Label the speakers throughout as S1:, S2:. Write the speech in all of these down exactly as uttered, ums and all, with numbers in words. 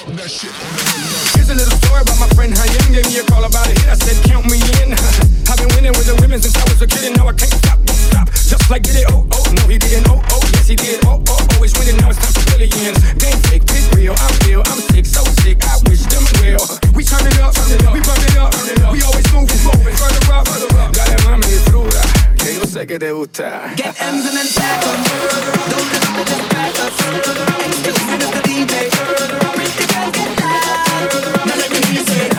S1: That shit. Here's a little story about my friend Hayem. Gave me a call about a hit. I said, count me in. I've been winning with the women since I was a kid, and now I can't stop, won't stop. Just like did it, oh, oh, no, he didn't, oh, oh, yes, he did, oh, oh, always winning, now it's time for billions. Game fake, big real, I'm real, I'm sick, so sick, I wish them well. We turn it up, turn it up, we burn it up, turn it up. We always moving, moving, further up, further up. Dale mami, disfruta, que yo sé que te gusta.
S2: Get M's and then stack 'em. Don't let them just back us. Excuse me, Mister D J. Pretty girls get loud. Now let me hear you say.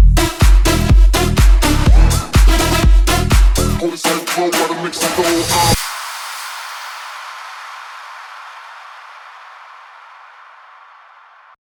S1: What a mix of gold.